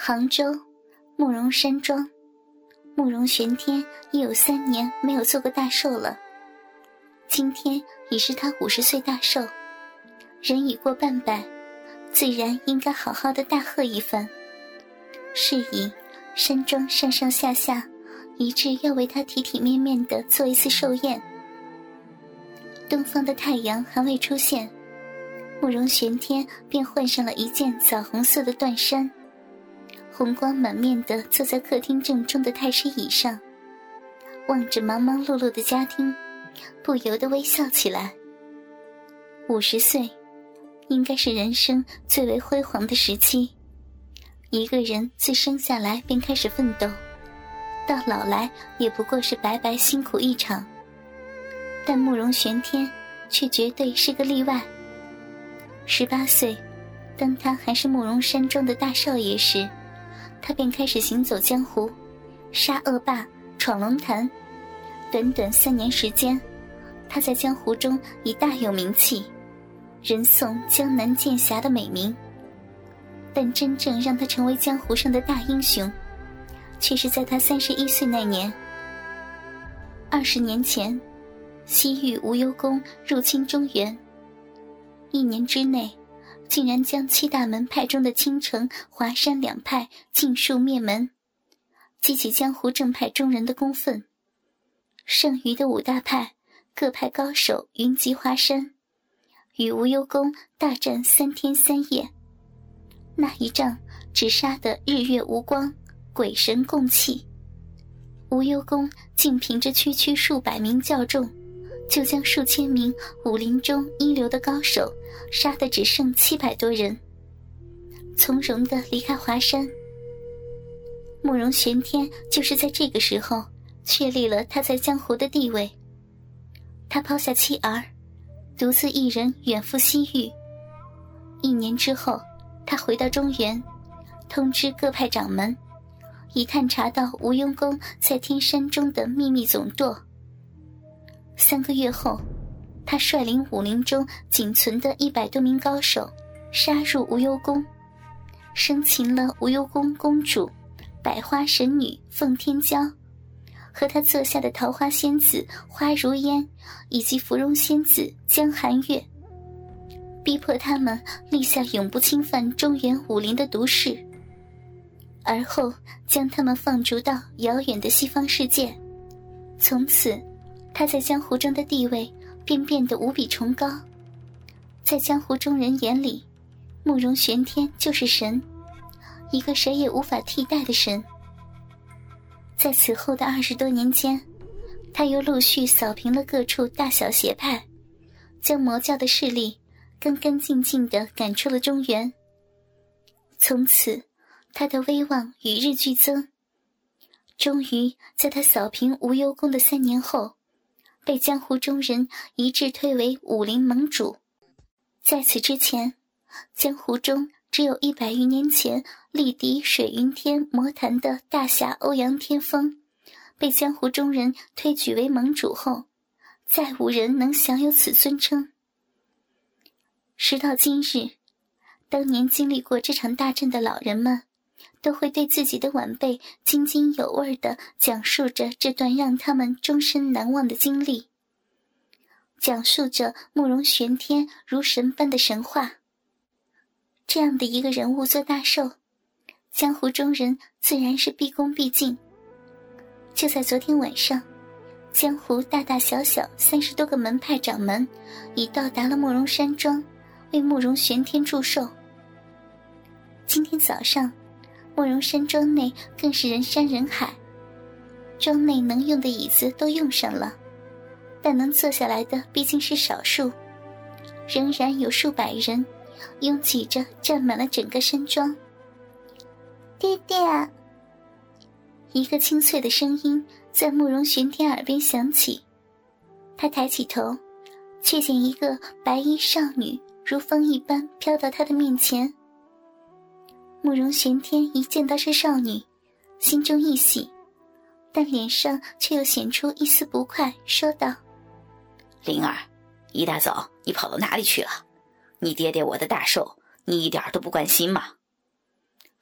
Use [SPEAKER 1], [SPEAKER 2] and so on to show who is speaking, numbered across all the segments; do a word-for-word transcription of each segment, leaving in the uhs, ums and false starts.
[SPEAKER 1] 杭州慕容山庄，慕容玄天已有三年没有做过大寿了。今天已是他五十岁大寿，人已过半百，自然应该好好的大贺一番。是以山庄上上下下一致要为他体体面面地做一次寿宴。东方的太阳还未出现，慕容玄天便换上了一件枣红色的缎衫，红光满面地坐在客厅正中的太师椅上，望着忙忙碌碌的家庭，不由得微笑起来。五十岁应该是人生最为辉煌的时期，一个人自生下来便开始奋斗，到老来也不过是白白辛苦一场。但慕容玄天却绝对是个例外。十八岁，当他还是慕容山庄的大少爷时，他便开始行走江湖，杀恶霸，闯龙潭。短短三年时间，他在江湖中已大有名气，人送江南剑侠的美名。但真正让他成为江湖上的大英雄，却是在他三十一岁那年。二十年前，西域无忧宫入侵中原，一年之内竟然将七大门派中的青城、华山两派尽数灭门，激起江湖正派中人的公愤。剩余的五大派各派高手云集华山，与无忧宫大战三天三夜。那一仗只杀得日月无光，鬼神共泣。无忧宫竟凭着区区数百名教众，就将数千名武林中一流的高手杀得只剩七百多人，从容地离开华山。慕容玄天就是在这个时候确立了他在江湖的地位。他抛下妻儿，独自一人远赴西域。一年之后，他回到中原，通知各派掌门，已探查到无忧宫在天山中的秘密总舵。三个月后，他率领武林中仅存的一百多名高手杀入无忧宫，生擒了无忧宫公主、百花神女凤天娇和他座下的桃花仙子花如烟以及芙蓉仙子江寒月，逼迫他们立下永不侵犯中原武林的毒誓，而后将他们放逐到遥远的西方世界。从此他在江湖中的地位便变得无比崇高，在江湖中人眼里，慕容玄天就是神，一个谁也无法替代的神。在此后的二十多年间，他又陆续扫平了各处大小邪派，将魔教的势力干干净净地赶出了中原。从此他的威望与日俱增，终于在他扫平无忧宫的三年后，被江湖中人一致推为武林盟主。在此之前，江湖中只有一百余年前力敌水云天魔坛的大侠欧阳天风，被江湖中人推举为盟主后，再无人能享有此尊称。时到今日，当年经历过这场大战的老人们，都会对自己的晚辈津津有味地讲述着这段让他们终身难忘的经历，讲述着慕容玄天如神般的神话。这样的一个人物做大寿，江湖中人自然是毕恭毕敬。就在昨天晚上，江湖大大小小三十多个门派掌门已到达了慕容山庄，为慕容玄天祝寿。今天早上，慕容山庄内更是人山人海，庄内能用的椅子都用上了，但能坐下来的毕竟是少数，仍然有数百人拥挤着占满了整个山庄。爹爹，一个清脆的声音在慕容玄天耳边响起。他抬起头，却见一个白衣少女如风一般飘到他的面前。慕容玄天一见到这少女，心中一喜，但脸上却又显出一丝不快，说道：
[SPEAKER 2] 灵儿，一大早你跑到哪里去了？你爹爹我的大寿，你一点都不关心吗？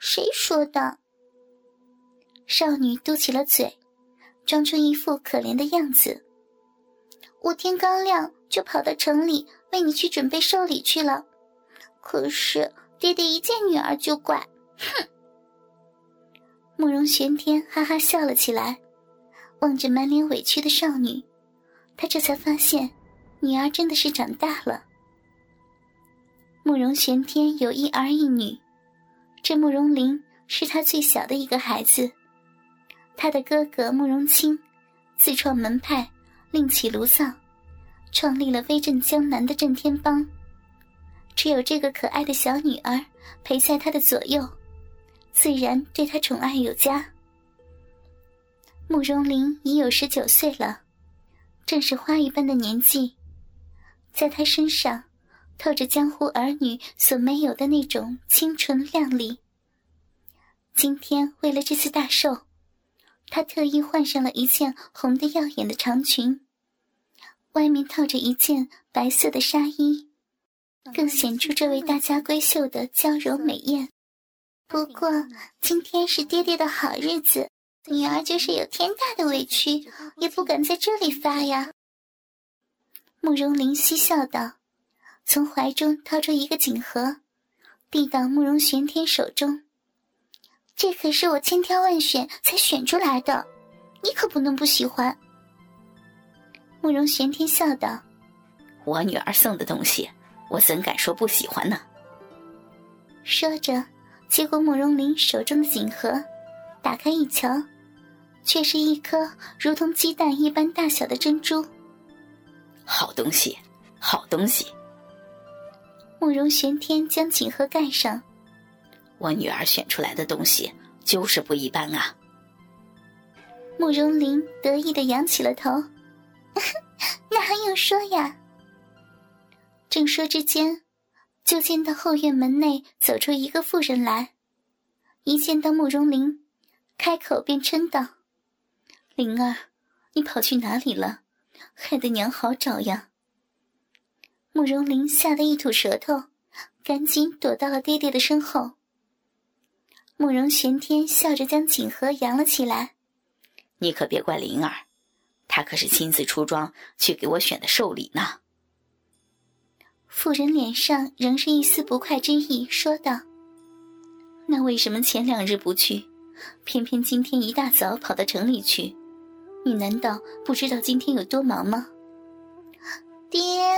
[SPEAKER 1] 谁说的？少女嘟起了嘴，装出一副可怜的样子。我天刚亮就跑到城里为你去准备寿礼去了，可是爹爹一见女儿就怪，哼！慕容玄天哈哈笑了起来，望着满脸委屈的少女，他这才发现女儿真的是长大了。慕容玄天有一儿一女，这慕容林是他最小的一个孩子，他的哥哥慕容清自创门派，另起炉灶，创立了威震江南的震天帮。只有这个可爱的小女儿陪在他的左右，自然对他宠爱有加。慕容林已有十九岁了，正是花一般的年纪，在他身上透着江湖儿女所没有的那种清纯靓丽。今天为了这次大寿，他特意换上了一件红得耀眼的长裙，外面套着一件白色的纱衣，更显出这位大家闺秀的娇柔美艳。不过今天是爹爹的好日子，女儿就是有天大的委屈也不敢在这里发呀。慕容林嬉笑道，从怀中掏出一个锦盒，递到慕容玄天手中。这可是我千挑万选才选出来的，你可不能不喜欢。慕容玄天笑道，
[SPEAKER 2] 我女儿送的东西，我怎敢说不喜欢呢？
[SPEAKER 1] 说着接过慕容林手中的锦盒，打开一瞧，却是一颗如同鸡蛋一般大小的珍珠。
[SPEAKER 2] 好东西，好东西。
[SPEAKER 1] 慕容玄天将锦盒盖上，
[SPEAKER 2] 我女儿选出来的东西就是不一般啊。
[SPEAKER 1] 慕容林得意地扬起了头，那还用说呀。正说之间，就见到后院门内走出一个妇人来，一见到慕容林，开口便嗔道，灵儿，你跑去哪里了？害得娘好找呀。慕容林吓得一吐舌头，赶紧躲到了爹爹的身后。慕容玄天笑着将锦盒扬了起来，
[SPEAKER 2] 你可别怪灵儿，她可是亲自出装去给我选的寿礼呢。
[SPEAKER 1] 妇人脸上仍是一丝不快之意，说道，那为什么前两日不去，偏偏今天一大早跑到城里去？你难道不知道今天有多忙吗？爹！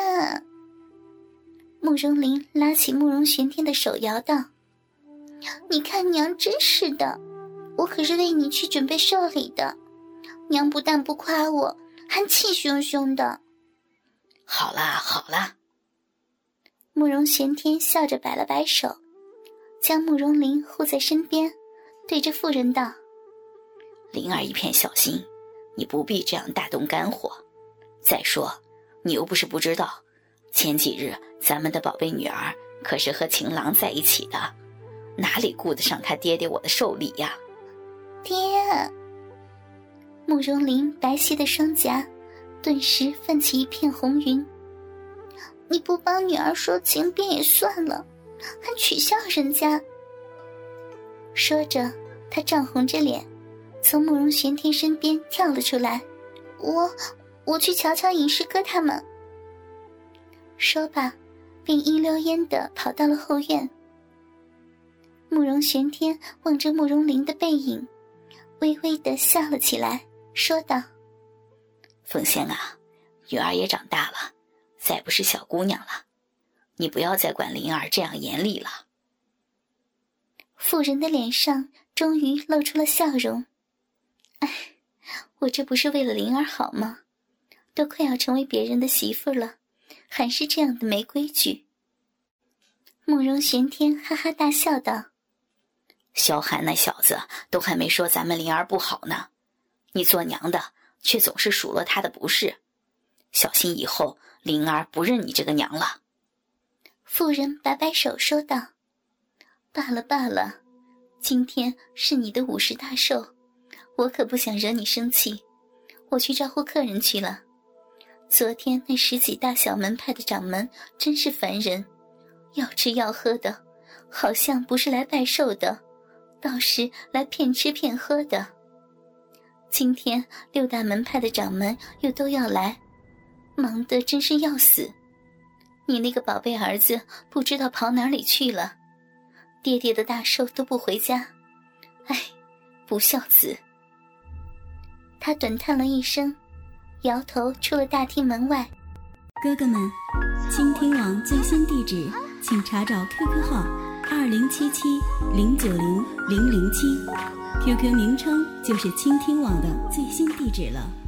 [SPEAKER 1] 慕容林拉起慕容玄天的手摇道，你看娘真是的，我可是为你去准备寿礼的，娘不但不夸我，还气汹汹的。
[SPEAKER 2] 好啦好啦。
[SPEAKER 1] 慕容玄天笑着摆了摆手，将慕容林护在身边，对着妇人道，
[SPEAKER 2] 灵儿一片小心，你不必这样大动肝火。再说你又不是不知道，前几日咱们的宝贝女儿可是和情郎在一起的，哪里顾得上他爹爹我的寿礼呀？
[SPEAKER 1] 爹！慕容林白皙的双颊顿时泛起一片红云，你不帮女儿说情便也算了，还取笑人家。说着他涨红着脸从慕容玄天身边跳了出来，我我去瞧瞧尹师哥他们。说罢便一溜烟地跑到了后院。慕容玄天望着慕容林的背影，微微地笑了起来，说道，
[SPEAKER 2] 凤仙啊，女儿也长大了，再不是小姑娘了，你不要再管灵儿这样严厉了。
[SPEAKER 1] 妇人的脸上终于露出了笑容，哎，我这不是为了灵儿好吗？都快要成为别人的媳妇了，还是这样的没规矩。慕容玄天哈哈大笑道，
[SPEAKER 2] 萧寒那小子都还没说咱们灵儿不好呢，你做娘的却总是数落他的不是，小心以后灵儿不认你这个娘了。
[SPEAKER 1] 妇人摆摆手说道，罢了罢了，今天是你的五十大寿，我可不想惹你生气，我去招呼客人去了。昨天那十几大小门派的掌门真是烦人，要吃要喝的，好像不是来拜寿的， 到时来骗吃骗喝的。今天六大门派的掌门又都要来，忙得真是要死。你那个宝贝儿子不知道跑哪里去了，爹爹的大寿都不回家，唉，不孝子。他短叹了一声，摇头出了大厅门外。
[SPEAKER 3] 哥哥们，倾听网最新地址请查找 Q Q 号二零七七零九零零零七 ，Q Q 名称就是倾听网的最新地址了。